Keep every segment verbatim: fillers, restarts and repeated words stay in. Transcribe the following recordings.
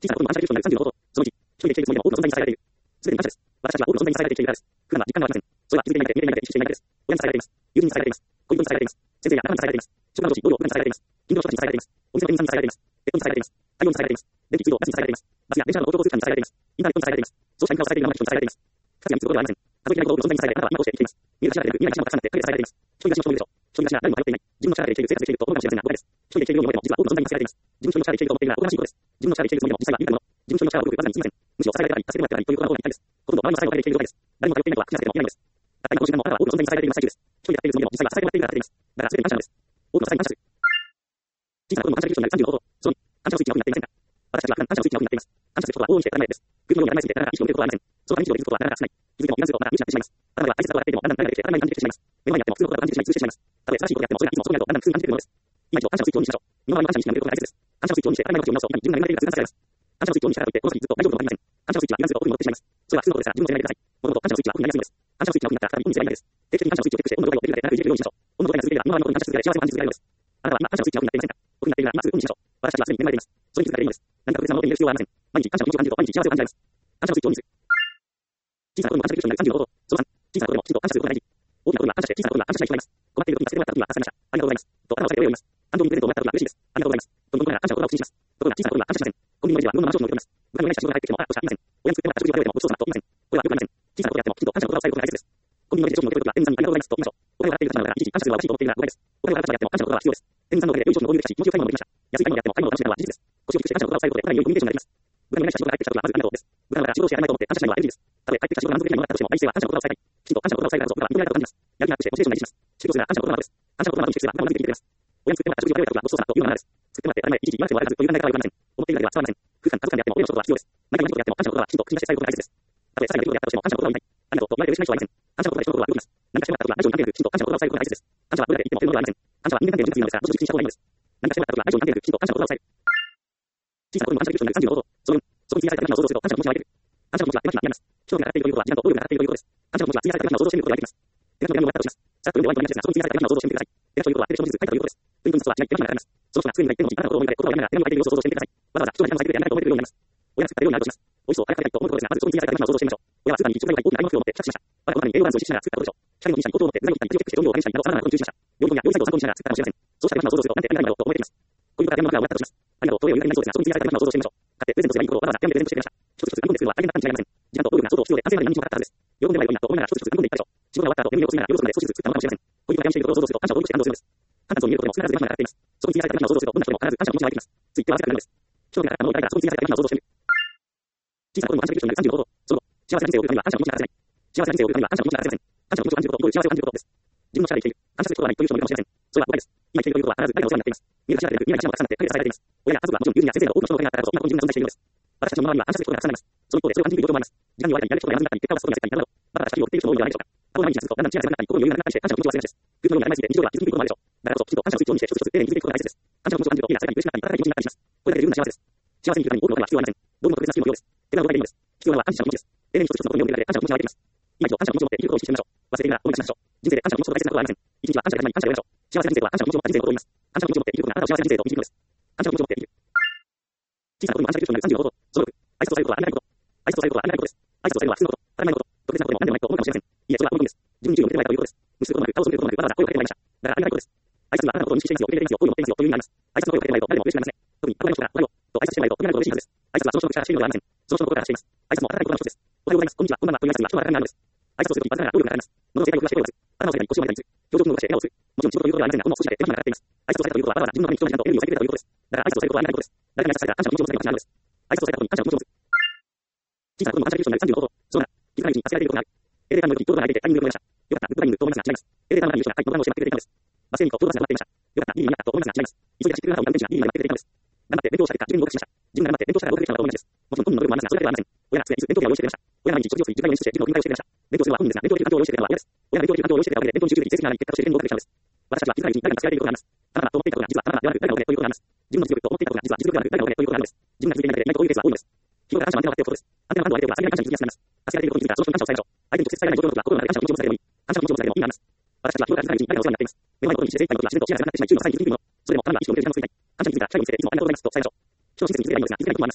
小さなことの感謝できる人になるさんじゅうのこと。そのいち、一人で生きているつもりでも多くの存在にされている。すでに感謝です。私たちは多くの存在にされているからです。普段は実感がありません。それは気づけないで、見えていないで、意識していないです。親にされています。友人にされています。恋人にされています。先生や仲間にされています。職場の上司、同僚、部下にされています。近所の人たちにされています。お店の店員さんにされています。ペットにされています。太陽にされています。電気、水道、ガスにされています。バスや電車の公共交通機関にされています。インターネットにされています。そうしたインフラをされている生の人にされています。かつやみつことではありません。数えきれないほど多くの存在にされて、あなたは今こうして生きています。見える柱である未来が死の重なって影でされています。一人が死の証明でしょう。一人が死は誰も迷っていない。自分の力で生きている、生活で生きていると思うかもしれませんが、誤解です。一人で生きているように思えても、実は多くの存在にされています。自分一人の力で生きていると思っているのはおかしいことです。自分の力で生きているつもりでも、実際は見たもの。自分一人の力を動くわずかにすみません。むしろ支えられたり、助けてもらってたりということの方が痛いです。ほとんど周りの最後まで生きている状態です。誰も頼っていないとは口なせても言えないです。たった今この瞬間もあなたは多くの存在に支えられている真っ最中です。一人でやっているつもりでも、実際は支えてもらっているから当たっています。だから全てに感謝なんです。多くの支えに感謝する。小さなことの感謝できる人になるさんじゅうのこと。その感謝のスイッチはオフになっていませんか？私たちは普段感謝のスイッチはオフになっています。感謝することは往々にして当たり前です。空気のように当たり前すぎて、なかなか意識を向けることはありません。そのために意識を気づくことはなかなかしない。気づいても油断するとまた見失ってしまいます。頭では大切さを笑っていても、だんだん誰ができて当たり前に感じてきてしまいます。目の前にあっても普通のことだと感じてしまい、通してしまいます。たとえ正しいことであっても、それがいつもそうになるとだんだん普通に感じてくるものです。今一度感謝のスイッチをオンにしましょう。身の回りの感謝に意識を向けることが大切です。感謝のスイッチをオンにして当たり前のことを見直すと、今に自分が今までが通過されます。感謝のスイッチをオンにしたからといって、この先ずっと大丈夫とは限りません。感謝のスイッチは油断するとオフに戻ってしまいます。それは普通のことですが、自分の責任でください。もともと感謝のスイッチはオフになりやすいのです。感謝のスイッチがオフになったら再びオンにすればいいのです。定期的に感謝のスイッチをチェックして、オンの度合いを追っているので、長くいじれるようにしましょう。オンの度合いが続ければ、身の回りのことに感謝し続けられ、幸せを感じ続けられるのです。あなたは今感謝のスイッチがオフになっていませんか？オフになっているなら今すぐオンにしましょう。私たちはすでに目の前でいます。それに気づかれているのです。何か特別なものを手に入れる必要はありません。毎日感謝の気持ちを感じると毎日幸せを感じられます。感謝のスイッチをオンにする。小さなことにも感謝できる人になるさんじゅうのこと。そのさん、小さなことにもきちんと感謝することが大事。大きなことには感謝して、小さなことには感謝しない人がいます。困っている時に助けてもらった時には助かりました。ありがとうございます。と頭を下げてお礼を言います。誕生日にプレゼントをもらった時は嬉しいです。ありがとうございます。とのことなら感謝の言葉を口にします。ところが小さなことには感謝しません。コンビニのレジは無言の生商品を置いております。部下のいない仕事が入ってきてもあらとしか言いません。親に作ってもらった食事を食べてもごちそうさまと言いません。これはよくありません。小さなことであってもきちんと感謝の言葉を伝えることが大切です。コンビニのレジで商品を受け取るときは店員さんにありがとうございますと言いましょう。お金を払っている方なのから一時感謝するのはおかしいと思っているなら誤解です。お金を払う方であっても感謝の言葉は必要です。店員さんのおかげで良い商品を購入できたし、気持ちよい買い物ができました。安い買い物であっても買い物を楽しめるのは事実です。腰を低くして感謝の言葉を伝えることでかなり良いコミュニケーションになります。部下のいない仕事が入ってきたときはまずありがとうです。部下の方が仕事をしてやらないと思って感謝しないのは エヌジー です。たとえ帰ってきた仕事が満足できないものだったとしても、第一声は感謝の言葉を伝えたい。きちんと感謝の言葉を伝えたらこそ部下は認められたと感じます。やる気があってしてモチベーションが維持します。仕事するなら感謝の言葉などです。感謝の言葉などにしてすれば頭が満足できます。親に作ってもらった食事を食べるときはごちそうさまというのがです。作ってもらって当たり前、一時言われても笑わずという考え方はよくありません。思っているだけでは伝わりません。夫婦間、家族間であっても親の仕事は必要です。何か同じことであっても感謝の言葉はきちんと口に出して伝えることが大切です。たとえ些細な出来事であったとしても感謝の言葉を言いたい。ありがとうと言われて嬉しくない人はいません。感謝の言葉で人の心は動きます。何かしてもらったときはラジオに関係なくきちんと感謝の言葉を伝えることが大切です。感謝はどれだけ言ってもというものではありません。感謝は人間関係の人物なのですが、もちろん口にした方がいいのです。何かしてもらったときはラジオに関係なくきちんと感謝の言葉を伝える。小さなことにも感謝できる人になるさんじゅうのこと。そのよん、そこに費やされた今を想像すると感謝の気持ちが湧いてくる。感謝の気持ちは手間暇になります。人が上がっているということは時間と労力が上がっているということです。感謝の気持ちは費やされた今を想像してみることができます。手紙をもらったとします。さっと読んで終わりの話ですが、そこに費やされた今を想像してみてください。手書きということは手で書いたということです。文文とは違い、手間暇がかかります。その人が机に書いて手の内、あなたのことを思い浮かべ、言葉をやめながら手紙を書いている様子を想像してみてください。わざわざ人が手間を書いてくれてやらないと思っているようになります。親が作った料理になるとします。美味しそう、あれかけたいと思うことですが、まずそこに費やされた今を想像してみましょう。親はスーパーに一応大きな大きな目標を持って帰宅しました。我が子のために栄養バランスを意識しながら作ったことでしょう。光の西に高騰を持ってデザインを切ったり、プロジェクトして調理を管理したりなど様々なことに注意しました。料理本や料理サイトを参考にしながら作ったかもしれません。そうした今を想像するとなんてありがたいんだろうと思えてきます。恋人から電話が終わったとします。ありがとうとお礼を言いたくなりそうですが、そこに費やされた今を想像してみましょう。買ってプレゼントすればいいことをわざわざ手紙でプレゼントしてくれました。一つ一つ日本で作るのは大変だったに違いません。時間と労力が相当必要で、完成まで何日もかかったはずです。喜んではいるなと思いながら一つ一つ日本で行ったでしょう。仕事が終わった後、眠りを過ぎながら夜遅くまで少しずつ作ったのかもしれません。恋人が悩みしていることを想像すると感謝を思い出して感動するのです。簡単そうに見えることでも少なからず手間がかかっています。そこに費やされた今を想像するとどんな人でも必ず感謝の気持ちが湧いてきます。つい手を合わせたくなるのです。興味があったものを抱いたらそこに費やされた今を想像してみる。小さなことにも感謝できる人になるさんじゅうのこと。その後、幸せな人生を送るためには感謝の気持ちが欠かせない。幸せな人生を送るためには感謝の気持ちが欠かせません。感謝の気持ちを感じることイコール幸せを感じることです。自分の力で生きている。感謝することはないという人もいるかもしれません。それは誤解です。今生きているということは必ず誰かのお世話になっています。見える柱でなく見えない柱がたくさんあって陰で支えられています。親や家族はもちろん友人や先生など多くの人のおかげがあったからこそ今この自分が存在しているのです。私たちの周りには感謝する人がたくさんあります。その一方でそれを感じにくい状況もあります。時間に追われたりやることがやらずになったり結果を出すことに焦ったりなど、バタバタした日々を送っている人も多いのではないでしょうか。過去の毎日が続くとだんだん力がなくなったり心に余裕がなくなったりして感謝の気持ちを忘れがちです。空気のように曖昧すぎて日常が気づきにくいこともあるでしょう。だからこそきちんと感謝のスイッチをオンにして一つ一つ丁寧に気づいていくことが大切です。感謝の気持ちを感じると家が世界に苦しくなったり温かい気持ちになったりします。これだけで十分な幸せです。幸せに生きるために多くのお金は必要ありません。どうも特別なスキルのようです。手が動かないでいいのです。必要なのは感謝の気持ちです。丁寧に一つ一つのことに目を向けられて感謝の気持ちが湧いています。今一度感謝の気持ちを持って生きることを意識してみましょう。忘れているならどうにかしましょう。人生で感謝の気持ちと大切なことはありません。一日は感謝が始まり感謝をやめましょう。幸せな人生は感謝の気持ちを持った人生のことを言います。感謝の気持ちを持って生きることがあなたを幸せな人生と導くのです。感謝の気持ちを持って生きる。小さなことにも感謝できる人になるさんじゅうのこと。そのろく、愛想とされることはありがたいこと。愛想とされることはありがたいことです。愛想とされるのは普通のこと、当たり前のこと、特別なことでも何でもないと思うかもしれません。いいえ、それは本当にです。自分に注意を向けてないということです。無視することなく、顔を背けることなく、わざわざ声をかけてまいりました。だからありがたいことです。愛するのはあなたのことを認識していますよ、受け入れていますよ、好意を持っていますよという意味があります。愛するの声をかけてないと誰でも嬉しくなりません。特に憧れの人が我々をと挨拶してないと今なると嬉しいはずです。挨拶はその人の口からしているのではありません。その人の心からしています。挨拶も温かい言葉の一つです。おはようございます、こんにちは、こんばんはという挨拶には人の温かみがあるのです。挨拶をするときにわずかな労力がかかります。喉の正解を下して声を出す。頭の正解に腰を曲げたりする。表情を動かして笑顔をする。もちろん仕事ということではありませんが、ほんの少しだけ手間暇がかかっています。挨拶をされたということはわざわざ自分のために人の時間とエネルギーを割いてくれたということです。だから挨拶をされることはありがたいことです。誰かに挨拶されたら感謝の気持ちを持つことが私なのです。挨拶をされたことに感謝の気持ちを持つ。小さなことにも感謝できる人になるさんじゅうのこと。そのなな、気づかないうちに助けられていることがある。エレベーターの時に行動が空いていてタイミングで思いました。よかった、グッドタイミングと思いますが違います。エレベーターの中にいる人がはい、僕らの教えてくれていたのです。バス停に行くとフードバスが待っていました。よかった、いい意味になったと思いますが違います。急いで走ってくる母を運転手がいい意味に待ってくれていたのです。頑張って勉強した結果、自分に合格しました。自分が頑張って勉強したから合格できたのと同じです。もちろん本人の努力もありますが、それだけではありません。親が机、椅子、弁当機を用意してくれました。親が毎日食事を作り、時間を演出して自分の限界をしてくれました。勉強するのは本人ですが、勉強できる環境を用意してくれたのは親です。親が勉強できる環境を用意してくれたおかげで勉強に集中でき、成績が上がり、結果として自分に合格できたのです。私たちは気づかないうちに誰かに助けられていることがあります。ただと思っていたことが実はただではなく誰かのおかげということがあります。自分の実力と思っていたことが実は実力ではなく誰かのおかげということがあるのです。自分が気づいていないだけで意外とこういうケースは多いのです。日頃から感謝のアンテナを張っておくことです。アンテナの感度を上げておけば先に感謝に気づきやすくなります。助けられていることに気づいたらその人に感謝を伝えましょう。相手に直接伝えられない状況の時は心の中で感謝の気持ちを持つだけでもいい。感謝の気持ちを持つだけでも意味があります。私たちは日頃から気づかないうちに誰かのお世話になっています。目の前のことに意識して精一杯のことは自然と視野が狭くなってしまい、注意の際に気づいているもの。それでも頭が意識を向ける時間を作りたい。感謝に気づいたら最後に見せていつもありがとうございますと伝えましょう。人の人生に気づいていないのですが、気づかないこともあります。気づく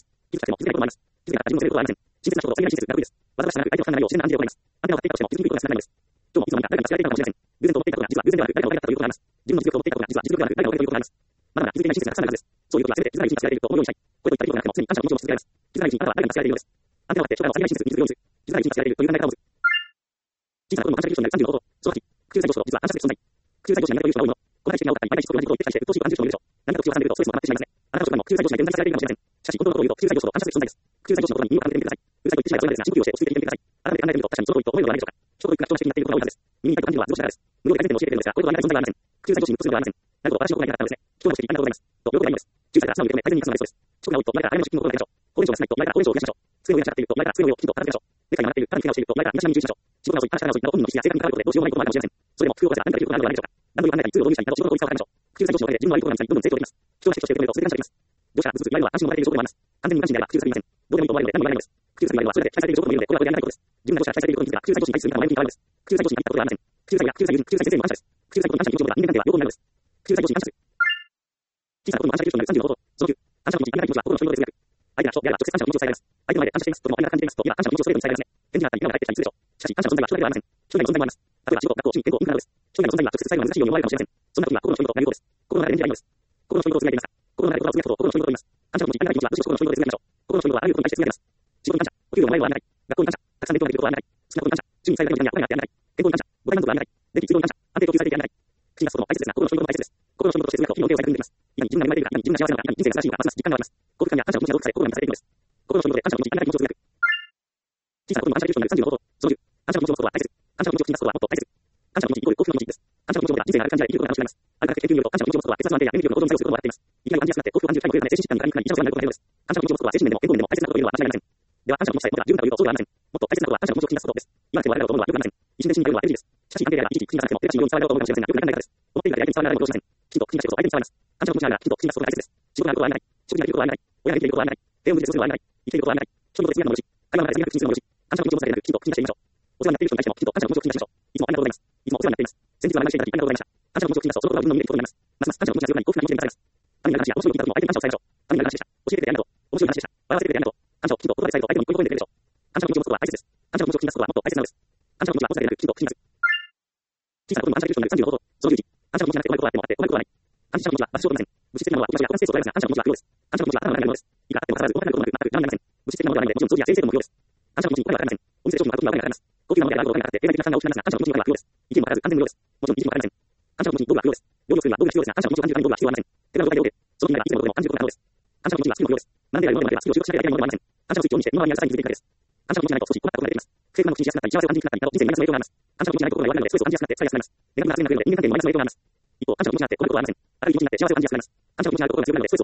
せも気づけないこともあります。気づけなかった自分のせいことはありません。親切な人ほど最大の真実が楽です。わざとらしくなく相手を負担ないよう自然な安定を守ります。アンテナを張っていたとしても気づきにくいことが少なくなるのです。今日もいつの間にか誰かが間違えていたかもしれません。偶然と思っていたことが実は偶然ではなく誰かのおかげだったということがあります。自分の実力を持っていたことが実は実力ではなく誰かのおかげということがあります。まだまだ気づいていない真実がたくさんあるはずです。そういうことは全て気づかないうちに知られていると思うようにしたい。これといった意図がなくても常に感謝の気持ちを持ち続けられます。気づかないうちにあなたは誰かに助けられているのです。アンテナを張って力を最大の真実に気づくようにする。気づかないうちに助けられるという考え方を持つ。小さなことの感謝的になるさんじゅうのこと。そのはち、空中最上司と実は感謝的存在。空中最上司になるという人は多いもの。この大事なことに毎日そこを同じことを言ってきたりして、うっとうしく感じる人もいるでしょう。何かと口を挟んでいるとストレスも溜まってしまいますね。あなたの職場も空中最上司には現在させられているかもしれません。しかし、本当のことを言うと、空中最上司と感謝的存在です。空中最上司の言葉に耳を傾けてみてください。うるさいと言ってしまえばそれまでですが、深呼吸をして落ち着いて聞いてみてください。改めて考えてみると、確かにそのことを言うと思うのではないでしょうか。人と言ってが人なし的になっていることが多いはずです。耳に痛いと感じるのは図星だからです。無料で改めて教えてくれるのですが、これとは何か存在はありません。空中最上司にとするのではありません。なるほど、私の行いがあったのですね。人のしていたんだと思います。と、両方であります。中歳から素直に認め、大切に活動がそうです。職が多いと、前から早めの出勤のことをやりましょう。高齢者が少ないと、前から高齢者を増やしましょう。机をやっちゃっていると、前から机の上をきちんと片付けましょう。ネクタイが曲がっている、単に怪我をしていると、前から身だしなみに注意しましょう。仕事が遅い、話が遅いなど本人の意思や性格に関わることでどうしようもないこともあるかもしれません。それでも、工夫をこなせば何かできることがあるのではないでしょうか。何度も言わないかに通路を導入したりなど仕事の効率化を図りましょう。空中最上司のおかげで自分の悪いことが見つかり、どんどん成長できます。人が人として受け止めると続け感謝できます。両者ずつ言われるのは安心をもらえている証拠でもあります。完全に無関心であれば空中先でありません。どうでもいいと思われるので何も言わないのです。空中先で言われるのはそれだけ期待されている証拠というので、これはこれでやらないことです。自分が両者期待されていることに気づけば、空中最上司に対する見方も前向きに変わるのです。空中最上司に限ったことではありません。空中最や空中友人、空中先生にも感謝です。空中最ことに感謝の気持ちを持てば人間関係は良好になるのです。空中最上司に感謝する。小さなことに感謝できる人になるさんじゅうのこと。そのきゅう、感謝の気持ち、ありがたい気持ちは心の人に哲学。相手が人であれば直接感謝の気持ちを伝えられます。相手の前で感謝していますともありがたく感じていますと今感謝の気持ちをストレートに伝えられますね。返事があったり今が返ってきたりするでしょう。しかし感謝の存在は人だけではありません。人以外の存在もあります。例えば仕事、学校、趣味、健康、運などです。人以外の存在は直接最後まで難しいように思われるかもしれません。そんな時は心の人となることです。心の中で返事があります。心の人とつながっていますか。心の中で言葉をつなぐことを心の人と言います。感謝の気持ち、ありがたい気持ちは無事心の人とつながりましょう。心の人とはあらゆることに対してつながります。仕事に感謝、お給料の前はありがたい。学校に感謝、たくさん勉強ができることはありがたい。好きなことに感謝、趣味に最大の時間や声があってありがたい。健康に感謝、ご体満足がありがたい。電気、通常に感謝、安定供給されていてありがたい。不思議なことも大切ですが、心の人と大切です。心の人としてつながると日々の手を最善にできます。今に自分が恵まれているか、今に自分が幸せなのか、今に人生が素晴らしいのか、ますます実感が湧きます。幸福感や感謝の気持ちが同期され、心が満たされているのです。心の人とで感謝の気持ち、ありがたい気持ちをつなぐ。小さなことに感謝できる人になるさんじゅうのこと。そのじゅう、感謝の気持ちを持つことは大切。感謝の気持ちを口に出すことはもっと大切。感謝の気持ちイコール幸福の気持ちです。感謝の気持ちを持てば人生がある感じや生きることが楽しくなります。ある科学的研究によると感謝の気持ちを持つことは血圧の安定や免疫力の向上に作用することが分かっています。生きがいを感じやすくなって幸福を感じるタイプが増えるため精神疾患にかかりにくくなり、命を長くなることがあるのです。感謝の気持ちを持つことは精神面でも健康面でも大切なことというのは間違いありません。では感謝の気持ちさえ持てば十分だというとそうではありません。もっと大切なことは感謝の気持ちを口に出すことです。今でも我々が思うのはよくありません。一瞬で死んでいるのはエネルギーです。しかし関係であれば一時期口に出さなくても手が死ぬように伝わることかもしれませんが、よく考え方です。思っているだけ相手に伝わらないことをしません。きちんと口に出してこそ相手に伝わります。感謝の気持ちながらきちんと口に出すことが大切です。仕事があることはありがたい。職にあることはありがたい。親が生きていることはありがたい。手を無理で過ごすことはありがたい。生きていることはありがたい。人のことで罪悪なものし、会話の中で罪悪口にするものし、感謝の気持ちを持つだけでなくきちんと口に出していきましょう。お世話になっている人に対してもきちんと感謝の気持ちを口に出しましょう。いつもありがとうございます。いつもお世話になっています。先日は長いしていただきありがとうございました。感謝の気持ちを口に出すとそのことが自分の身で生きることになります。ますます感謝の気持ちが強くなり幸福な気持ちになります。他人の話や面白いことを聞いた時も相手に感謝を伝えましょう。他人の話でした。教えてくれてありがとう。面白い話でした。笑わせてくれてありがとう。感謝をきちんと言葉で伝えると相手も一声に声でくれるでしょう。感謝の気持ちを持つことは大切です。感謝の気持ちを口に出すことはもっと大切なのです。感謝の気持ちはポジティブでなくきちんと口に出す。小さなことに感謝できる人になるさんじゅうのこと。そのじゅういち、感謝の気持ちなくて終わることはあってもあって終わることはない。感謝の気持ちは私を取りません。物質的なものは私や他のスペースを取られますが、感謝の気持ちは不要です。感謝の気持ちは頭の中にあるものです。いくらあっても必ず動かなくなることなく、全く何もなりません。物質的なものではないので、もちろん数字や先生でも不要です。感謝の気持ちにお金はかかりません。お店で商品を買うときにはお金がかかります。高級なものであることがかかって、経済的な負担が大きくなりますが、感謝の気持ちにお金は不要です。意見もかからず完全無料です。もちろん意地もかかりません。感謝の気持ちに道具は不要です。料理をするには道具が必要ですが、感謝の気持ちを感じるために道具は必要はありません。手軽な状態で OK。その気になればいつでもどこでも感じることが可能です。感謝の気持ちにはスキルも不要です。何であるものであればスキルを習得しなければいけないものではありません。感謝のスイッチをオンにして身の回りにある際に気づいていくだけです。感謝の気持ちがないと少し困ったことが出てきます。不正確なことにしやすくなったり、幸せを感じにくくなったりなど人生にマイナスの影響があります。感謝の気持ちがないと心が弱くなるのでストレスを感じやすくなって疲れやすくなります。ネガティブな発言が増えるので人間関係にマイナスの影響があります。一方、感謝の気持ちがあって困ることはありません。明るい気持ちになって幸せを感じやすくなります。感謝の気持ちがあると心が強くなるのでストレスを感じることが減って疲れにくくなります。ポジティブな発言が増えるので人間関係にマイナスの影響があります。感謝の気持ちがあるといいものです。感謝の気持ちがあるといいものです。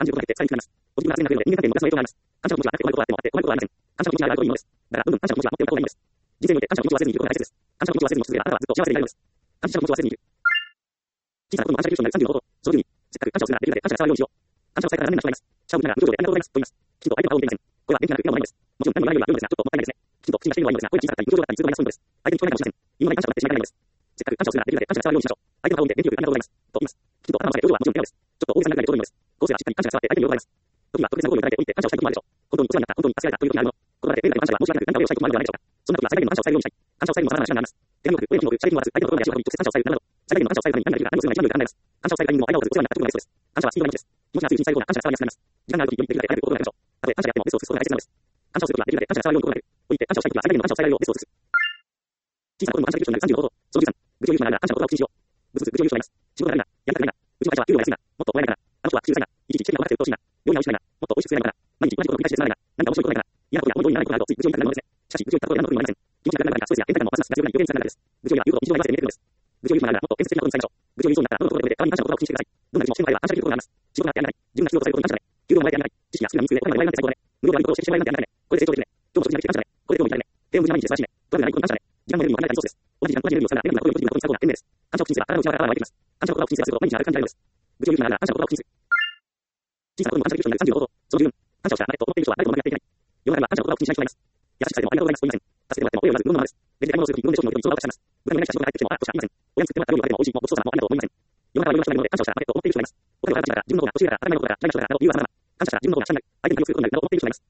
だから、部分感謝の気持ちは持っておいた方がいいのです。人生において感謝の気持ちを忘れずにいることが大切です。感謝の気持ちを忘れずに続ければあなたはずっと幸せになれるのです。感謝の気持ちを忘れずにいる。小さなことも感謝できる人になるさんじゅうのこと。そのじゅうに、せっかく感謝をするならできるだけ感謝が伝わるようにしよう。感謝を伝えたら何年も人がいます。シャオブなら無条件でありがとうございますと言います。きちんと相手の顔を見ていません。これは元気なく今もないのです。もちろん何もないよりは良いのですが、ちょっともったいないですね。きちんと口に出しているのはいいのですが、声が小さかったり無条件だったりするとマイナスポイントです。相手に聞こえないかもしれません。今まで感謝がなってしまいかねないのです。せっかく感謝をするならできるだけ感謝が伝わるようにしましょう。相手の顔を見て元気よくありがとうございますと言います。きちんと頭を下げて表情はもちろん笑顔です。ちょっと大げさなぐらいでちょうどいいのです。後世はしっかり感謝が伝わって相手に喜ばれます。時は特別な行為をいただいておいて感謝をしたいこともあるでしょう。本当にお世話になった、本当に助けられたという時があるもの。この中で例外の感謝は申し訳なく何かをしたいこともあるのではないでしょうか。そんな時は最大限の感謝を伝えるようにしたい。感謝を伝えるにも様々な手段があります。手紙を書く、声を聞く、射撃にもあらず、相手の心に足を運び直接感謝を伝えるなど、最大限の感謝を伝えるために何ができるか何をするのが一番良いか考えます。感謝を伝えるためにも相手をお世話になったことがないそうです。感謝はスピードが命です。気持ちが強い小さい方が感謝が伝わりやすくなります。時間があるときよりできるだけ早く行動ができるでしょう。たとえ感謝があってもベストを尽くすことが大切なのです。感謝をすることはできるだけ感謝が伝わるように心がける。おいて感謝をしたいときは最大限の感謝を伝えられるようベストを尽くす。小さなことも感謝できる人になるさんじゅうのこと。そのじゅうさん、愚痴を言う人なら感謝の言葉を口にしよう。ぶつぶつ愚痴を言う人がいます。仕事がないな、やりたくないな、うちの会社は給料が安いな、もっともらえないかな、あの人は口うるさいな、いちいち奇跡が分かってうっとうしいな、料理が美味しくないな、もっと美味しく作れないかな、毎日同じことを繰り返してつまらないな、何か面白いことないかな、嫌なことや思い通りにならないことなどつい愚痴を言いたくなるものですね。しかし愚痴を言ったところで何の得にもなりません。気持ちがなくなるからストレスや倦怠感もますますが強くなり余計に辛くなるです。愚痴を言えば言うほど日常が弱くて見えてくるのです。愚痴を言う人ならもっと建設的なことに伝えましょう。愚痴を言いそうになったら喉のところで代わりに感謝の言葉を口にしてください。どんな愚痴もしてもらえば感謝できることがあります。仕事があってありがたい。自分が必要とされることに感謝だね。給料もらえてありがたい。知識やスキルが身につけてお金がもらえるなんて最高だね。無料で悪いことをしてしまえるなんてありがたいね。これで成長できるね。今日も食事ができて感謝だね。これで今日も見たいね。手を無事毎日で素晴らしいね。トラブルがないことに感謝だね。時間もエネルギーも考えたりそうです。同じ時間同じエネルギーを使うならエネルギーが効率的なことに使う方が賢明です。感謝を口にすれば体の内側から湧いてきます。感謝の言葉を口にすればすると毎日が明るく感じられるのです。愚痴を言う人なら感謝の言葉を口にする。小さなことも感謝できる人になるさんじゅうのこと。そのじゅうよん、感謝をしたらなれと思っている人は誰とも間違っていない。世の中には感謝の言葉を口にしない人がいます。優しくされてもありがとうございますと言いません。助けてもらってもお礼を言わず無能なのです。レジで買い物をするとき無論で商品を置いてもいつも渡します。無駄にないした仕事が入ってきてもあらとしか言いません。親に作ってもらった料理を食べても美味しいもごちそうさまもありがとう思いません。世の中はいろんな人がいるので感謝をしたらなれと思っている人がいます。お金を払うから自分の方が年上だから当たり前のことだから嫌いな人だからなど理由は様々。感謝したら自分の方が下になり相手に対応することになるなど思っている人がいます。こういうことをするなら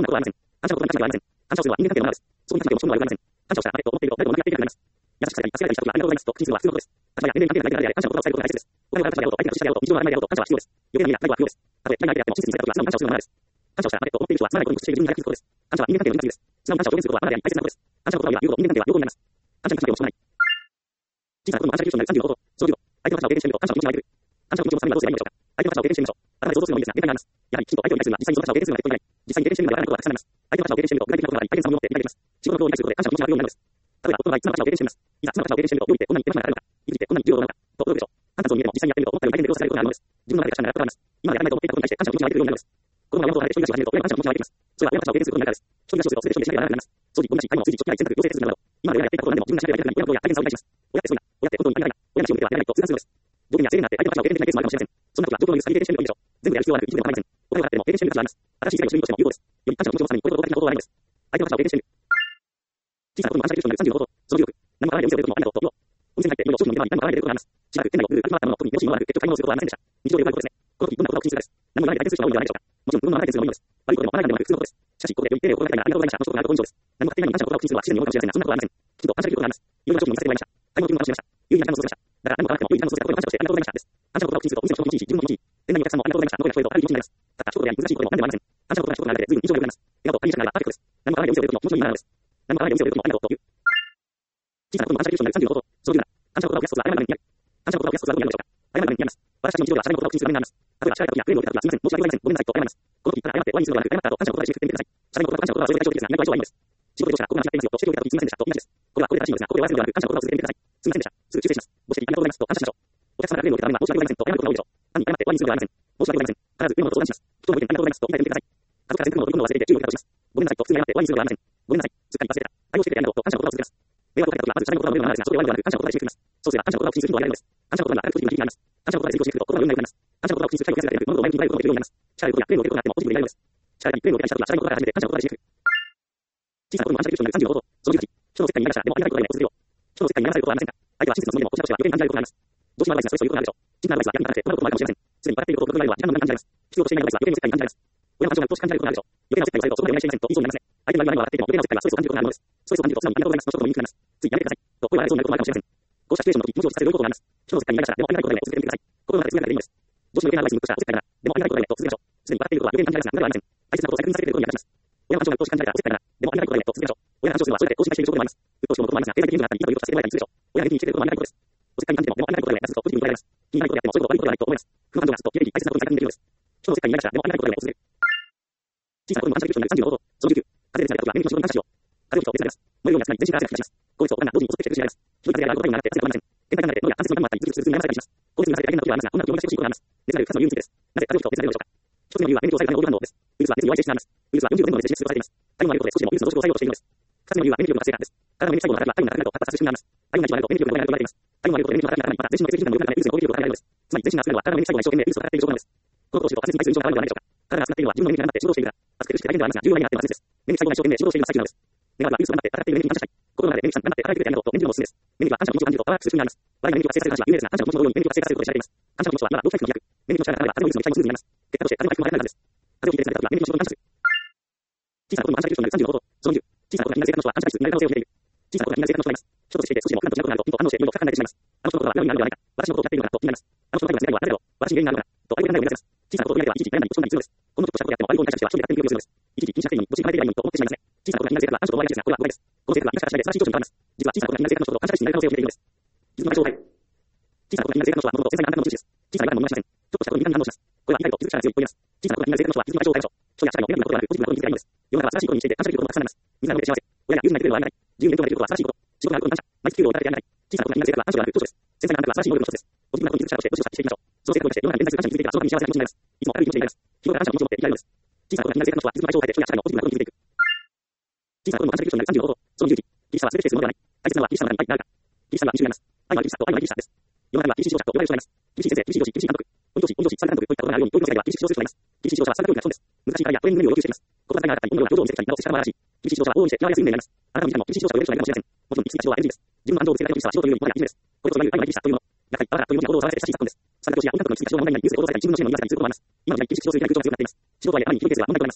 ことはありません。感謝をことに関してはありません。感謝をするは人間関係のままです。そうに関係を持ち込むのはございません。感謝をしたら、あれと思っていると、誰とも同じができなくなります。優しくされたり、助けられたりしたときは、ありがとうございますと、口にするのは必要なことです。感謝は年齢に関係ないであれ、感謝をことを伝えることが大切です。お金を払うことがであろうと、相手が不幸であろうと、日常の曖昧であろうと、感謝は必要です。余計な意味や態度は不要です。たとえ、何々であっても、親切にされたときは、素直に感謝をするのがままです。感謝をしたら、あれと思っている人は、つまらないことにしている自分に気づくことです。感謝は人間関係の一つです。素直に感謝を表現することは、あなたであり、大切なことです。感謝のことは言うほど、人間関係は良好になります。感謝に感謝を持ち込まない。小さなことも感謝できる人になるさんじゅうのこと。そのじゅうご、相手の感謝を経験してみると、感謝の気持ちが湧いてくる。感謝の気持ちを収めるにはどうすればいいのでしょうか。相手の感謝を経験してみましょう。頭で想像するのもいいですが、限界があります。やはり、きちんと相手を理解するには、実際にその感謝を経験するのが一人以外。実際に経験してみるのがわからないことがたくさんあります。相手の感謝を経験してみると、具体的なことがあり、相手の様を持って理解できます。仕事のことを理解することで感謝の気持ちが湧くようになるのです。例えば、夫の場合、妻の感謝を経験してみます。いざ、妻の感謝を経験してみると、料理ってこんなに手間暇がかかるのか、育児ってこんなに重要なのか、と思うでしょう。簡単そうに見えても、実際にやってみると、思ったより大変で労作されることがあるのです。自分の中で確かに習ったことがあります。今までやらないと思っていたことに対して感謝の気持ちが湧いてくるようになるのです。子供が山を離れて一人暮らしを始めると、親の感謝の気持ちが湧いてきます。それは親の感謝を経験することになるからです。一人暮らしをすると、すべて一人でしなければならなくなります。掃除、ゴミ出し、買い物、炊事、食器洗い、洗濯、行政手続きなど、今まで親がやっていたことなどでも自分がしなければいけない親のことや大変さを理解します。親ってすごいな。親って本当に大変だな。親の死を見てはやらないと痛感するのです。条件や制限があって相手の感謝を経験できないケースもあるかもしれません。そんな時は状況の優先に経験してみるといいでしょう。全部やる必要はなく、いつでも構いません。お金を払っても経験してみる価値があります。新しい世界を知るにとしても有効です。より感謝の気持ちを持つために、これほど大きなことはないのです。相手の感謝を経験してみる。小さなことにも感謝できる人になるさんじゅうのこと。そのじゅうろく、何も買わないでお店を出ることもありがとうと言おう。お店に入っていろいろ商品の目の前に何も買わないで出ることがあります。しばらく店内をぐるぐる歩き回ったものを特に楽しみもなく、結局買い物をすることはありませんでした。日常でよくあることですね。この時どんなことが起きるかです。何も言わないで相手する人が多いのではないでしょうか。もちろん、自分の考えでするのもいいのです。悪いことでも悪いことでもなく普通のことです。しかし、ここでより丁寧を心がけたいな、ありがとうございました。の一言があると好印象です。何も買っていないのに感謝の言葉を口にするのは不自然に思うかもしれませんが、そんなことはありません。きちんと感謝できることがあります。いろいろな商品を見させてもらいました。買い物気分を楽しみました。有意義な時間を過ごせました。だから何も買わなくても良い時間を過ごせたことに感謝をしてありがとうございましたです。感謝の言葉を口にするとお店の商品の一日です。お店の商品の一日、自分の一日、店内にお客様もありがとうございましたの声がある一日になります。たった一言であるとある一日になります。感謝の言葉がある人ほどやり難しいことになります。笑顔と感謝の言葉があるだけで随分印象が良くなります。笑顔と感謝の言葉があるだけで随分印象が良くなるのです。感謝の言葉が一言なので、ずいぶん印象が良くなります。笑顔と感謝の言葉があるだけで大事なことです。何も買わないでお店を出ることも気持ちのいいなのです。気持ちのいいなのです。何も買わないでお店を出ることもありがとうという。小さなことも感謝できる人になるさんじゅうのこと。そのじゅうなな、感謝の言葉を増やすことは謝る場面にある。感謝の言葉を増やすことはどういうでしょうか。謝る場面にあります。私たちの日常では謝る言葉を口にする場面にあります。例えば、叱られた時やクレームを受けた時は、すみません、申し訳ございません、ごめんなさいと謝ります。この時、ただ謝って終わりにするのではなく、謝った後、感謝の言葉で締めくくってみてください。謝る言葉と感謝の言葉はそれぞれ大丈夫ですが、意外と相性はいいのです。仕事でどうしたらここが間違っていますよと指摘を受けた時、すみませんでしたと言いませんです。これはこれで正しいのですが、ここで終わらせるのではなく、感謝の言葉を続けてみてください。すみませんでした。すぐ修正します。ご指摘ありがとうございますと感謝しましょう。お客様がクレームを受けた場面は申し訳ございませんと謝ることが多いでしょう。単に謝って終わりにするのではありません。申し訳ございません。必ず上のことを相談します。人のご意見ありがとうございますと言い換えてみてください。家族から洗濯物を取り込むのを忘れて注意を受けたとします。ごめんなさいと普通に謝って終わりにするのではありません。ごめんなさい。すっかり忘れてた。対応してくれてありがとうと感謝の言葉を続けます。迷惑をかけた時はまず謝る言葉を言うのがですが、それで終わりではなく感謝の言葉で締めくくります。そうすれば感謝の言葉を口にする人はやられるのです。感謝の言葉には明るくポジティブな響きがあります。感謝の言葉で次をしていくと心がよくなります。感謝の言葉で次をしていくと心が良くなります。感謝の言葉を口にする際にお客さんが喜ぶようになります。力をやクレームを受けるようになります。力をやクレームを受けることがあってもポジティブになります。力がクレームを受けた人が初めて感謝の言葉を始めて感謝の言葉で締めくくる。小さなことも感謝できる人になるさんじゅうのこと。そのじゅうはち、人の世界にいらっしゃる。でもありがとうございます。そのじゅうはち、人の世界にいらっしゃることは予言に感じられることがあります。相手は真実の望みを持ち直しては、予言に感じられることがあります。どうしてもアドバイスがそれそういうことになるでしょう。真のアドバイスは役に立たなくて、こんなこともあるかもしれません。すでに分かっていることを僕の前では時間の無駄に感じられます。必要としていないアドバイスは予言の世界に感じられます。親の感情が少し感じられることがあるでしょう。予言の世界をされるとそこまでお願いしていませんと言いそうになりますね。相手の言わないのは笑っていても、予言の世界はストレスを感じることがあるのです。ストレスを感じると素直にありがとうございますの一言も言いにくくなります。ついやめてください。と声を荒れそうになることもあるかもしれません。こうしたシチュエーションの時、文字をさせることがあります。人の世界にいらっしゃる。でもありがたいことでも続けてみてください。心の中で続けなくていいのです。どうしても予言のアドバイスに無くしたおせっかいなら、でもありがたいことでもと続けましょう。すでに笑っていることは予言に感じられますが、無駄ではありません。大切なことを大切にさせてくれることに役立ちます。親の感情が少し感じられたらおせっかいなら、でもありがたいことでもと続けましょう。親の感情するのはそれだけ更新している証拠でもあります。うっとうしいものもありますが、経済的にがあったり、いいというとさせてもらえたりするでしょう。親が元気にしてくれることもありがたいことです。おせっかいに感じても、でもありがたいことでもやつとポジティブに捉えられます。気になることであっても、そういうこと悪いことではないと思います。空感情がすっと消えていき、大切なことに最近できるのです。人の世界にいらっしゃる。でもありがたいことでも続ける。小さなことも感謝できる人になるさんじゅうのこと。そのじゅうきゅう、風邪で疲れた時は念力の仕事に感謝しよう。風邪をひくと熱が出ます。燃えるような熱が全身から汗が吹き出します。高熱とが同時に襲ってきて苦しめられます。ひどい風邪であることになって汗が止まりません。天体が流れて喉や関節の痛みもあったり、ズルズルズルに悩まされたりします。高熱になって大変な時はありますが、こんな時を思い出してほしいことがあります。熱が出るふたつの理由についてです。なぜ風邪をひくと熱が出るのでしょうか。一つ目の理由は免疫を抑えるためのオール反応です。ウイルスは熱に弱い性質があります。ウイルスはよんじゅうよねんので自滅するとされています。体温が上がることで少しでもウイルスの増殖を抑えようとしているのです。二つ目の理由は免疫力の活性化です。体の免疫細胞の働きは体温が高くなると活発化する仕組みがあります。体温が一番上がると免疫力が弱くなると言われています。体温が上がることで免疫力が高くなり、また全身の血液量が良くなるためウイルスの攻撃力が高くなるのです。つまり全身が熱くなるのは体の免疫細胞が一生懸命ウイルスを戦っている状況なのです。このことを知ると仮説に対する印象が悪いのではないでしょうか。体が熱くなっているのは自分の免疫が頑張って仕事をしているから、熱くて苦しくて大変ではありますが、重要な意味があっての仮説です。免疫細胞が一生懸命仕事をしている最中なのです。願わくはウイルスを頑張って戦っている免疫に感謝したい。心の中で免疫さん頑張って働いてくれてありがとうと念じるのもおすすめです。免疫は感謝の気持ちを感じるとパワーアップする仕組みがあります。我々が免疫が活性化する話は有名ですが、感謝の気持ちの同様に免疫が活性化することで知られています。感謝の気持ちは今は動機の逆。免疫の力があれば風邪のウイルスの期待もスムーズになります。結果として風邪を回復も早くなるからです。風邪をひいて熱が出た時は免疫の仕事に感謝する。小さなことも感謝できる人になるさんじゅうのこと。そのにじゅう、小さなことがみんな生活の人は感謝体質になる可能性を秘めている。小さなことがみんな生活の人がいます。人としてして少しでも普段と違うことがあると、ピンと反応していろいろ深く考えてしまいます。あの人のことが裏になるのではないか。私のことをやっているのかと気になります。あの人の態度は世界は誰だろう。私に原因があるのか。と相手の考えを抱きます。小さなことを言われてはいちいち悩んだり落ち込んだりするのです。このちょっとしたことをやっても、あるように対しては一人で勝手に強くするのです。一時気にしなくていいのに、どっちに離れていないのにと思ってしまいますね。小さなことがみんな生活は感謝と思われがちですが、これは誤解です。この生活は皆から次第で素晴らしい上司に変わります。実は小さなことがみんな生活の人と感謝体質になる可能性を秘めているのです。実の解消。小さなことがみんな生活の人はもともと繊細な反応の持ち主です。小さな違和感も見ません。ちょっとしたことに敏感に反応します。これは痛いと気づく力が強いと言います。小さなことがみんな生活の人は実の解消を変えましょう。人や社会の選ぶことがなくポジティブなことに気づけばいいのです。世の中は新しいことにしていて感謝できることもたくさんあります。みんなの上で幸せ。親が友人がいてくれるのはありがたい。自由に勉強ができることは素晴らしいこと。仕事があることに感謝。毎月給料をいただいてありがたい。小さなことがみんな生活は感謝ではなく長所です。繊細なあなたが素晴らしい能力の一つです。ポジティブなことに気づく力としてポジティブさしていきましょう。その生活をして世の中に連載する感謝に気づいていけばその場に幸せな気持ちになります。いつも明るい気持ちになります。日頃から感謝の気持ちを持っていきたいのです。日頃から感謝の気持ちを持っていられるのです。小さなことがみんな生活の人は実の解消を変えていく。小さなことがみんな生活の人は実の解消を変えていく。小さなことも感謝できる人になるさんじゅうのこと。そのにじゅうき、ギリシャは全てするものではない。大切なのはギリシャの中に愛があるか。ギリシャは二種類あります。愛はギリシャと愛はギリシャです。世の中には厳しい指導者と呼ばれる人がいます。厳しい先生、厳しい上司、厳しい監督、鬼教師、鬼教師、三監督といったことがあるように、教育の世界では厳しい指導する人がいます。厳しい指導者は三教育が損です。難しい課題やトレーニングメニューを要求しています。言葉遣いが荒かったり、温度が表情を見せてきたり、直せ力もあるし、厳しい指導者は往々にして嫌われやすい運命になります。あなたの見た目も厳しい指導者を呼べる人がいるかもしれません。もちろん、行き過ぎな指導は エヌジー です。自分の感情をぶつけられた厳しさは仕事というよりもはやいじめです。これこそいわゆる愛はギリシャというもの。だから、バラという文字が行動をされて親しい昨今です。三教師や音楽の行き過ぎ多少の問題にニュースで報道されたり、自分の支援の言い方にすることもあります。今の時代厳しい指導する人がいる状況になっています。仕事はある意味ひどいケースが問題となります。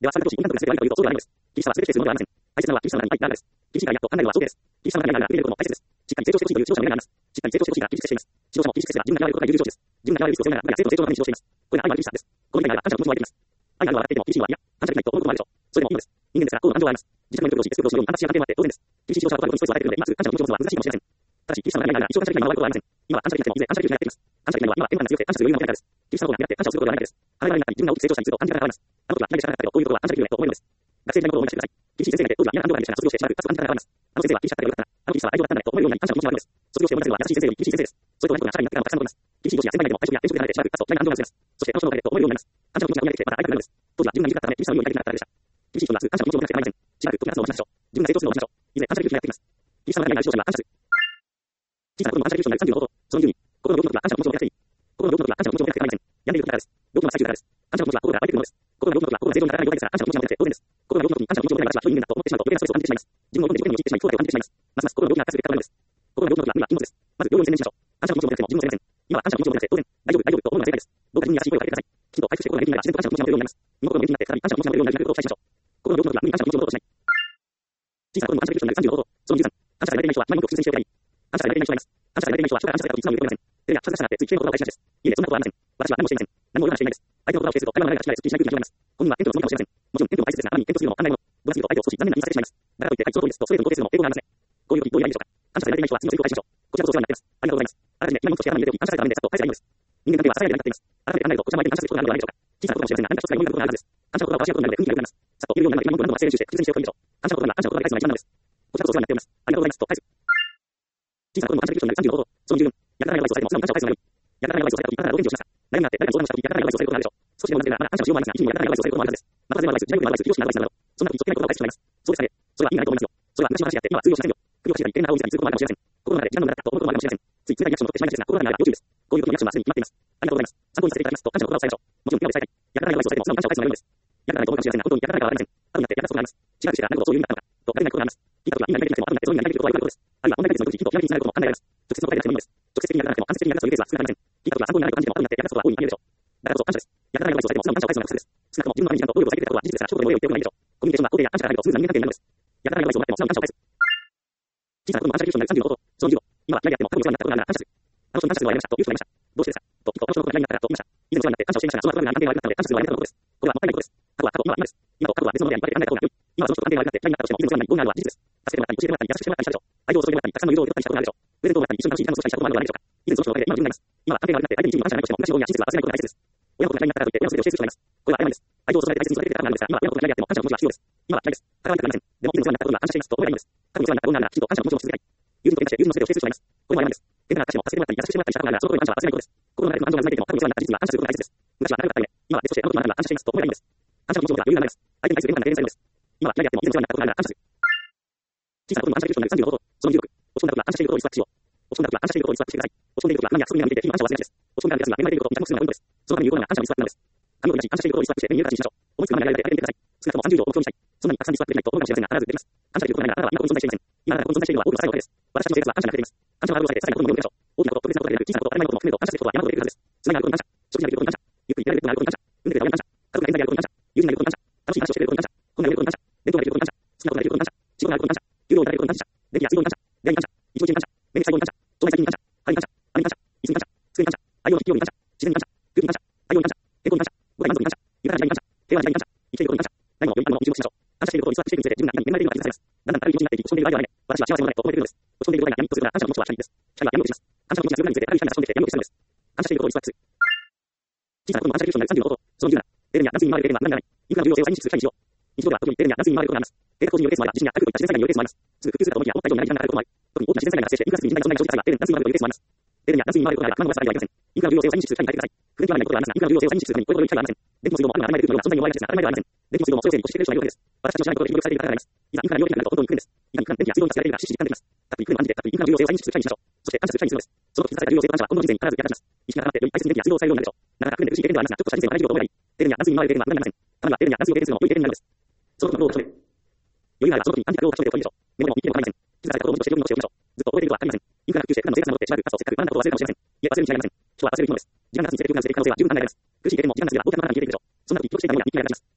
では、参加し、温暖化がすべてあるというと、そうではないのです。キリシタンはすべてするものではありません。大切なのはキリシタンがいっぱいいるからです。キリシタンがやっと考えるのはそうです。キリシタンが何々が触れることも大切です。しっかり成長してほしいという指導者の願いがあります。しっかり成長してほしいがキリストしています。指導者もキリストしてが自分が願われることが有料です。自分が願われる必要なら、生徒成長のために指導しています。これが愛のあるキリシタンです。この理解が感謝の気持ちを湧いています。愛があるのは笑っていても、厳しいのは、いや、感謝できないと思うこともあるでしょう。それでもいいのです。人間ですから、こうの感情はあります。自宅の教師、デスク教師のように、私や関係もあって当然です。厳しい指導者はこのようにストレスを与えているので、今すぐ感謝の気持ちを持つのは難しいかもしれません。ただし、キリストの願いなら、一生感謝できないまま終わることはありません。今は感謝できても、いずれ感謝できる日がやってきます。感謝できないのは、今は天が強くて感謝する余裕がないからです。キリストの方が願って感謝をすることではないからです。離れられなかったり、自分が大きく成長したりすると感じ方が変わります。あの時は何でしたかったよ、こういうことは感謝できるねと思うのです。学生時代のことを思い出してください。厳しい先生がいて、当時は嫌な感情がありましたが、卒業してしばらく、かつ感じ方が変わります。あの先生は厳しかったらよかったな。あのキリストは愛情だったんだねと思えるようになり、感謝の気持ちが湧くのです。卒業して思い出せるのは優しい先生より厳しい先生です。それと同じことが社会になってからもたくさん残ります。厳しい上司や先輩でも退職や転職で離れてしばらく経つと嫌な感情が薄れます。そしてあの人のおかげでと思えるようになります。感謝の気持ちが生み出てきて、また会いたくなるのです。当時は自分が短かったため、厳しさのようになりたくなったからでした。厳しい人にはすぐ感謝の気持ちを持たせて構いません。しばらく時が経つのを待ちましょう。自分が成長するのを待ちましょう。いずれ感謝できる日がやってきます。厳しさの願いがある指導者には感謝する。小さなことも感謝できる人になるさんじゅうの方法。そのにじゅうに、心の病気の時は感謝の気持ちを持たせていい。心の病気の時は感謝の気持ちを持たせて構いません。病んでいる時からです。病気の最中からです。感謝の気持ちは心から湧いてくるものです。心が病気の時は心が正常にならない状態ですから、感謝の気持ちが持てて当然です。心が病気の時に感謝の気持ちを持てない私は人間だと思ってしまうと余計なストレスを感じてしまいます。自分のことで自分に陥ってしまい、不幸を感じてしまいます。ますます心の病気が悪化する結果があるのです。心の病気の時は無理は禁物です。まず病院を優先にしましょう。感謝の気持ちを持てても自分を責めません。今は感謝の気持ちを持てて当然、大丈夫、大丈夫と思うのが正解です。どうか自分に優しい声をかけてください。きちんと回復して心が元気になれば自然と感謝の気持ちが持てるようになります。身も心も元気になって再び感謝の気持ちが持てるようになることを期待しましょう。心の病気の時は無理に感謝の気持ちを持とうとしない。小さなことも感謝できる人になるさんじゅうの方法。そのにじゅうさん、感謝されていない人は今にもっと苦痛にしておけばいい。感謝されていない人はいます。感謝されていない人は将来感謝されたといつまでも言っていません。それが恥ずかしさがあってつい危険なことを返しがちです。いいえ、そんなことはありません。私は何もしていません。何も言わなしていないです。相手の言葉を否定すると会話の流れが違いすっきりしない空気が広がります。本人はテントのつもりかもしれません。もちろんテントも大切ですが、何にテントするのも案内のぼやすぎると相手を少し残念な言いさせてしまいます。だからといって、はい、その通りですとストレートに肯定するのも抵抗がありますね。こういう時どういうやりでしょうか。感謝されていない人は次のセリフを返しましょう。こちらこそお世話になっています。ありがとうございます。あらかじめ今にもとして頭に入れておき、感謝された場面でさっと返せばいいのです。人間関係は支え合いになっています。改めて考えると、こちらも相手に感謝することがあるのではないでしょうか。小さなことかもしれませんが、何か一つが読んだことがあるはずです。感謝の言葉を交わし合うことになるので雰囲気が良くなります。さっと言えるようになるので今のこと何度も発声練習して確実にしておくといいでしょう。感謝の言葉が感謝の言葉で返すのが一番なのです。こちらこそお世話になっています。ありがとうございますと返す。小さなことも感謝できる人になるさんじゅうの方法。そのじゅうよん、やらないアドバイスをされても素直に感謝を返すのが良い。やらないアドバイスをされた時、いかなるお返事をしました。悩みがあって誰かに相談をした時、やらないアドバイスをされることがあるでしょう。少しでも同じなら、まだ感謝のしようもありますが、いつもやらないアドバイスをされることもあるはずです。また全部アドバイス、自分のアドバイス、教師のアドバイスなど、そんな時にそっけないことを返してしまいます。そうですかね。それはいい悩みと思いますよ。それは昔の話であって、今は通用しませんよ。苦労していたり、変な青を見せたりすることもあるかもしれません。心の中で時間の無駄だと思うこともあるかもしれません。つい冷たいリアクションを取ってしまいがちですが、心の中では要注意です。こういう時のリアクションはすでに決まっています。ありがとうございます。参考にさせていただきますと、感謝の言葉を伝えましょう。もちろん今で伝えたい。やらないアドバイスをされても素直に感謝を返すのが良いのです。やらないと思うかもしれませんが、本当にやらないからはありません。後になってやらなくことがあります。違うでしたが、なるほどそういう意味だったのか。と、誰なことがあります。聞いた時は今やりたいとも後になってそういう意味になりたいということはよくあることです。あるいは問題解決の時、きっと気が気になることも考えられます。直接の答えでなくてもいいのです。直接的にやらなくても間接的にやらなくてもいいケースは少なくありません。聞いた時は参考にならないと感じても後になってやらなくことは大いにあるでしょう。だからこそ感謝です。やらないアドバイスをされても素直に感謝を返すのが普通です。少なくとも自分のために時間と労力を割いてくれたことは事実ですから、一言でも言っておくのがいいでしょう。コミュニケーションは肯定や感謝が入るとスムーズな人間関係になるのです。やらないアドバイスをもらっても素直に感謝を返す。小さなことも感謝できる人になるさんじゅうの方法。そのじゅうご、今は嫌であっても多分お世話になったことがあるなら感謝する。あの人に感謝するのはやめましたという人がいました。どうしてですかと、きっとあの人のことが嫌になったからと言いました。以前お世話になって感謝をしていましたが、その後が関係が悪くなったので感謝するのはやめたことです。これはもったいないことです。過去は過去、今は今です。今と過去は別のものであり、分けて考えた方が良い。今はその人と関係が悪くなって嫌になったとしても、以前お世話になり、ごがあるのは事実です。助けてもらったり、教えてもらったり、優しくしてもらったりしたでしょう。相手を注いでもらったり、たくさんの友情を受けたりしたことがあるでしょう。プレゼントをもらったり、一緒に楽しい時間を過ごしたりしたこともあるのではないでしょうか。以前その人のおかげで今の自分がいます。今は関係が悪くなって相手に一時も感謝がないとしても、同じ行為や事実は忘れないことが大切です。親のことが嫌いになったからといって親の全てを教える人がいます。これは誤りです。相手を注いで大切に育ててくれたからなんですが、今は親のことが嫌いであっても感謝の気持ちは必要です。今は嫌いです。関わりたくありません。でも以前お世話になったことには感謝していますと思えばいいのです。過去にお世話になったことならきちんと感謝の気持ちを続けたい。友人と喧嘩して友人の全てを否定する人がいます。これも誤りです。変な証を助けてもらったり、優しくしてもらったりしたことがあるなら、そのことに感謝は忘れないことです。心の中で不安情が渦巻いていても、過去にお世話になった事実が感謝することが大切です。昔は仲良かった上、今は別としてあの時のあなたには感謝していますと思えばいいのです。感謝の気持ちを持つのは余裕がないです。相手に対する変化が軽減されるのです。今は嫌であっても以前お世話になったことがあるなら感謝する。小さなことも感謝できる人になるさんじゅうの方法。そのじゅうろく、落ち込んだ時は感謝していることをリストアップしよう。落ち込んだ時は感謝していることをリストアップしてください。落ち込んでいる時は何や約束に目が見えて日々の感謝を忘れがちです。落ち込んだ皆さんが目まいていることを見着目するのがポイントです。そのために有効なのが感謝のリストアップなのです。紙を出し感謝していることをリストアップして目に見える形にしましょう。思いつくままにやりたい相手にください。少なくともさんじゅう以上を目標にしたい。そんなにたくさんリストアップできないと思うかもしれませんが、必ずできます。感謝できることがないなら、あなたは今ここに存在していません。今あなたがここに存在しているのは多くの最後のことです。私の生活は感謝に溢れています。感謝のハードルを下げて、さらにことに戻りましょう。大きなこと、特別なことである小さなこと、当たり前のことも含めると感謝することは山ほどできるはずです。つながることに感謝。食事ができることに感謝。ゆっくり寝られることがあることに感謝。運転で親に感謝。家族が健在であることに感謝。友人がいることに感謝。楽しい話をしてくれることに感謝。本が読めることに感謝。弁当ができることに感謝。好きなことができることに感謝。仕事があることに感謝。給料をいただけることに感謝。電気や水道に感謝。出会いに感謝。一日に感謝。面で最後に感謝。腸内細菌に感謝。肺に感謝。肺に感謝。椅子に感謝。机に感謝。愛用の筆記用に感謝。自然に感謝。空気に感謝。太陽に感謝。健康に感謝。五体満足に感謝。豊かな時代に感謝。平和な時代に感謝。生きていることに感謝。何も良いものを注目しましょう。感謝していることをリストアップしていくにつれて自分が今に恵まれているのが気づかれます。だんだん明るい気持ちになっていき、落ち込んでいる場合ではない。私は幸せ者だと思えているのです。落ち込んでいることが闇とするから感謝の気持ちは光です。光は闇を落とします。感謝の気持ちが強くなるにつれて明るい光が差し込んできて闇を消すのです。感謝していることをリストアップする。小さなことも感謝できる人になるさんじゅうの方法。そのじゅうなな、停電や断水に回る停電は何でもない。インフラの重要性を再認識する会にしよう。日常では特に停電や断水に回ることがあります。停電工事によるケースもあれば、地震や台風といった自然災害によるケースもあります。すぐ復旧するかと思いきや思った以上に長い時間がかかることもあり、特に大きな自然災害が発生してインフラ設備に甚大な損害が生じた際は停電、断水に回るというケースもあります。停電や断水に回ることがあれば不満を出す場合はありません。インフラの重要性を再認識する会に書いてください。不便にはないことがありますが、インフラの重要性を再認識するためにこれほどの機会がありません。電気も水道もあるのが当たり前で来るのが存在に弱い話ですが、当たり前ではありません。電気も水道もそれを整備としてくれる人がいるわけです。私たちの知らないことで協力されている方があります。いざインフラに弱いなると本当に不便です。いざインフラ電気や水道に助けられるがしし時間できます。たっぷり来るのを案じて、たっぷりインフラの重要性を再認識する会にしましょう。そして感謝する会にするのです。その時気づかれた重要性と感謝は今後の人生に必ず役立ちます。意識が高まってより大切に電気や水道を使えるようになるでしょう。なかなか不便で苦しい経験ではありますが、ちょっとした人生を学びを思えばいい。停電や断水に回る停電は無駄になりません。たまには停電や断水を経験するのも良い経験になるのです。その時の労を求める。余裕があればその時に何か労を立ちめておいていいでしょう。目も見ても構いません。気づかれたことをもっとして読み残しておきましょう。ずっと覚えていることはありません。インフラが普及して普段の生活が戻ってしばらく経つとせっかく学んだことを忘れるかもしれません。いえ、忘れるに違いありません。人は忘れる生き物です。時間が経つにつれて空間につれていく可能性は十分考えられます。苦しい経験も時間が経つれば僕は学んで消えていくでしょう。そんな時記録していたものが日記になります。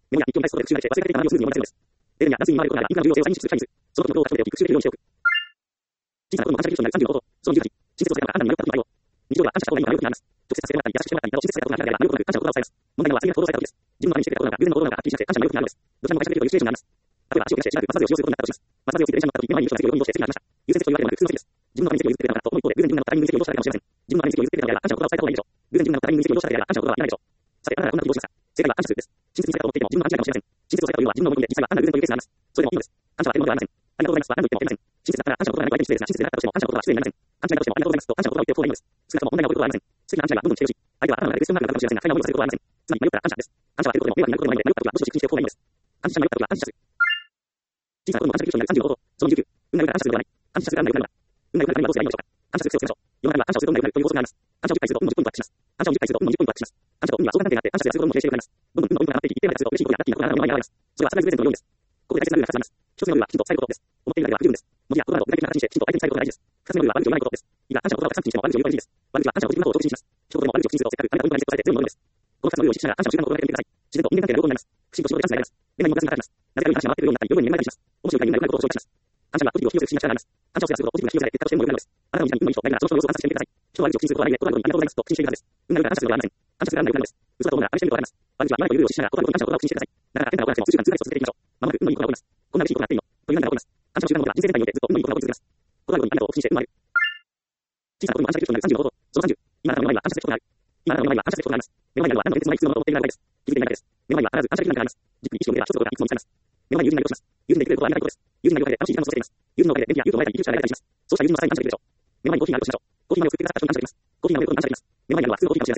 メモや日記を見返すことで復習ができて忘れができた学びをスムーズに思い出せるのです。例文や男性に回ることがインフラの重要性を再認識する際に、そのことの量を高めておき、復習できるようにしておく。小さなことの感謝リフトになるさんじゅうの方法。そのじゅうはち、親切をされた判断に迷った時の対応。日常では感謝した方がいいのがよくなります。直接させてもらったり、優しくしてもらったり、優しくしてもらったり、など親切されたことがあるから迷うことなく感謝の言葉を伝えます。問題なのは次の行動をされた時です。自分の周りにしてくれたことが、偶然の行動なのか、はっきりしなくて感謝に迷うことになるのです。どちらも会社できるというシチュエーションになります。例えば足を怪我してしばらくマッサージを使用することになったとします。マッサージをついて電車に乗った時、目の前にいる人が席をよに移動して席になりました。優先席というわけでもなく普通の席です。自分の周りに席を譲ってくれたのかと思う一方で、偶然自分が乗ったタイミングに席を移動しただけかもしれません。自分の周りに席を譲ってくれたのであれば感謝の言葉を伝えた方がいいでしょう。偶然自分が乗ったタイミングに席を移動しただけであれば感謝の言葉は言えないでしょう。さて、あなたはどんな行動をしました。正解は感謝するです。親切にされたと思っていても自分の勘違いかもしれません。親切をされたというのは自分の思い込みで、実際は単なる偶然というケースがあります。それでもいいのです。感謝は得るものではありません。ありがとうございますは何と言っても言えません。親切だったら感謝の言葉が相手に失礼ですが、親切でなかったとしても感謝の言葉は失礼になりません。勘違いだとしてもありがとうございますと感謝の言葉を言っておく方がいいのです。少なくとも問題が起こることはありません。素敵な勘違いはどんどん否定をし、相手はあなたの中でクエスチョンマークがかかるかもしれませんが、会話をされることはありません。つまり迷ったら感謝です。感謝は得ることでも迷惑になることでもないので、迷った時はもし実行しておく方がいいのです。感謝に迷った時は感謝する。小さなことの感謝リフトになるさんじゅうの方法。そのじゅうきゅう、運が良くなら感謝するではない。感謝するが運が良くなるのだ。運が良くなるためにはどうすればいいのでしょうか。感謝する癖をつけましょう。世の中には感謝をすると運が良くなるという法則があります。感謝をじゅっかいすると運のじゅっポイントアップします。感謝をじゅっかいすると運のじゅっポイントアップします。感謝と運には相関関係があって、感謝する運も形成していくことになります。どんどん運のポイントが上がっていき、一定まで達すると嬉しいことやラッキーなことがあなたの前に現れます。それはサプライズプレゼントのようにです。ここで大切なルールがふたつあります。一つ目のルールはきちんと伝えることです。思っているだけでは不十分です。文字や言葉など具体的な形にしてきちんと相手に伝えることが大事です。二つ目のルールは悪口を言わないことです。いくら感謝の言葉をたくさん口にしても悪口を言うことは エヌジー です。悪口は感謝を自分のことを直視します。一言でも悪口を口にするとせっかくあなたのポイントがリストされて全部のものです。このふたつのルールを意識しながら感謝を習慣の心がけてみてください。自然と人間関係が良好になります。不審と仕事でチャンスになります。目がにも雑になります。なぜか良い話が回っているようになったり、夜に眠れないたりします。面白い会になることを紹介します。感謝はポジティブを引き寄せる力があります。感謝をすることポジティブな引き寄せられ、結果としても良くなるのです。あなたの身近にいい人がいるなら、その人の様子を観察してみてください。人は悪口を口にすることはないので、ことあるごとにありがとうございますと口にしているはずです。運が良くなら感謝することはありません。感謝するが運が良くなるのです。嘘だと思うなら試してみることがあります。悪口は今のルールを意識しながら、ことあるごとに感謝の言葉を口にしてください。なかなか変な行わなくても数時間続けて続けていきましょう。まもなく運のいいことが起こります。こんな嬉しいことがあっていいのという涙が起こります。感謝の習慣のことは人生全体においてずっと運のいいことが起こり続けます。ことあるごとにありがとうを口にして運がある。小さなことにも感謝できる人になるさんじゅうの方法。そのさんじゅう、今あなたの目の前には感謝することがある。今あなたの目の前には感謝することがあります。目の前にあるのはあなたの別に必要なものと思っていないだけです。気づいていないだけです。目の前には必ず感謝できる何かがあります。じっくり意識を向ければ一つのことがいくつも見つかります。目の前に友人がいるとします。友人がいてくれることはありがたいことです。友人がいるおかげで楽しい時間を過ごせています。友人のおかげで元気や勇気をもらえたり、生きる力が得たりします。そうした友人の支えに感謝できるでしょう。目の前にコーヒーがあるとしましょう。コーヒー豆を作ってくださった人に感謝できます。コーヒー豆を売ることに感謝できます。目の前にあるのは普通のコーヒーかもしれませんが、感謝できる要素はたくさんあるのです。目の前に用意があるとします。食べ物を作ってくれた人に感謝できます。食べ物を作ってくれた人に感謝できます。調理を作ってくれた人に感謝できます。調理を作ってくれた人に感謝できます。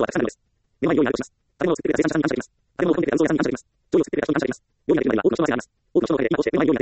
料理ができるまでには多くの人の汗があります。多くの人のおかげで今こうして目の前に料理が提供されています。このことに気づくとありがとうと思わずには言えなくなります。ここを気づくとありがとうと思わずには言えなくなります。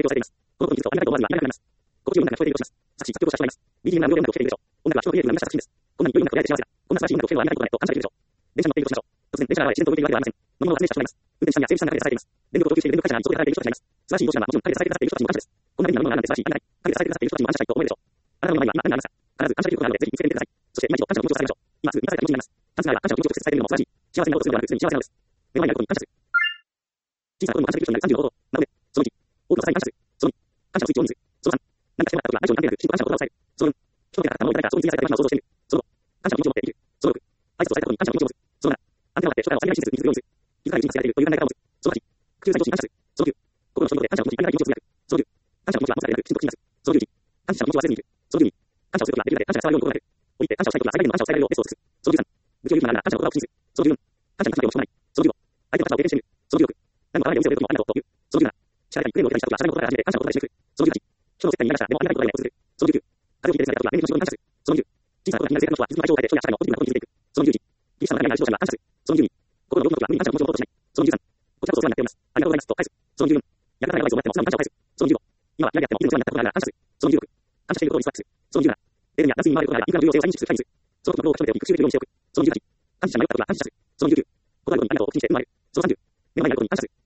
さっき作曲をした人がいます。ビージーエム が無料で音楽を聴いているでしょう。音楽は人のクリエイティブな作品です。こんなに良い音楽をやれて幸せだ。こんな素晴らしい音楽を聴けるのはありがたいことだねと感謝できるでしょう。電車に乗っているとしましょう。突然電車が現れ、自然と動いているわけではありません。飲み物を忘れた人がいます。運転手さんや整備士さんの中で支えています。電力を供給している電力会社にそこで働いている人たちがいます。素晴らしい移動手段はもちろん陰で支えてくださっている人たちにも感謝です。こんなにみんなのものがあるなんて素晴らしい。ありがたい。陰で支えてくださっている人たちにも感謝したいと思えるでしょう。あなたの前には今何がありますか。必ず感謝できることがあるのでぜひ見つけてみてください。そして今一度感謝の気持ちを伝えましょう。今すぐ満たされた気持ちになります。感謝があれば感謝の気持ちを直接伝えてみるのも素晴らしい。幸せなことをするのではなく、常に幸せなのです。目の前にあることに感謝する。小さなことにも感謝できる人になるさんじゅうの方法。なので、そのいち、多くの際に感謝する。そのに、感謝のスイッチをオンにする。そのさん、何かしてもらったことが何かに関係なく、きちんと感謝の言葉を伝える。そのよん、人の手がものをいただいたらそこに費やされた手間を想像してみる。そのご、感謝の気持ちを持って生きる。そのろく、挨拶をされたことに感謝の気持ちを持つ。そのなな、安定を持って人からをさりげない真実にするようにする。気づかないうちにされているという考え方を持つ。そのはち、苦痛さに上司に感謝する。そのきゅう、心の人のことで感謝の気持ち、ありがたい気持ちをつぶやく。そのじゅう、感謝の気持ちは持つだけでなく、きちんと口に出す。そのじゅういち、感謝の気持ちを忘れずにいる。そのじゅうに、感謝をすることができるだけ感謝が伝わるように心がける。降りて感謝をしたいことが最大限の感謝を伝えられるようベストを尽くす。そのじゅうさん、愚痴を言う暇があるなら感謝の言葉を口にする。そのじゅうよん、感謝に感謝を持ち込まない。そのじゅうご、相手の感謝を経験してみる。そのじゅうろく、何もあらないように見せることもありがとうという。そのじゅうなな、支払いにクレームを受けたりしたときは支払いのことから始めて感謝の言葉で締めくくる。そのじゅうはち、人の接待に嫌がしたでもありがたいことがないことをする。そのじゅうきゅう、風を引いてされたことが目に自分に感謝する。そのじゅう、小さなことが気になる性格の人は自分の体調を変えて人や社会のポジティブなことに気づいていく。そのじゅういち、ギリシャの中にある指導者には感謝する。そのじゅうに、心の病気の時は無理に感謝の気持ちを持とうとしない。そのじゅうさん、こちらこそお世話になっております。ありがとうございますと返す。そのじゅうよん、やらないアドバイスをもらっても素直に感謝を返す。そのじゅうご、今は嫌であってもいつもお世話になったことがあるなら感謝する。そのじゅうろく、感謝していることをリスペクトする。そのじゅうなな、例年や男性に回ることがあればインフラの重要性を再認識する際にする。そのことの労を極めておき復習できるようにしておく。そのじゅうはち、感謝し迷ったことは感謝する。そのじゅうきゅう、ことあるごとにありがとうを口にして生まれる。そのさんじゅう、目の前にあることに感謝する。